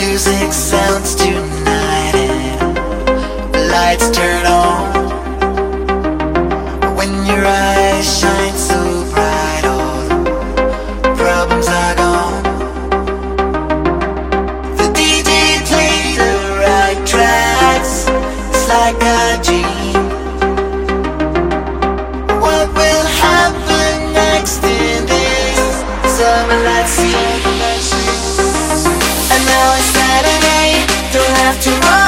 Music sounds tonight and lights turn on. When your eyes shine so bright, all the problems are gone. The DJ plays the right tracks, it's like a dream. What will happen next in this summer night scene? And now it's Saturday, don't have to run.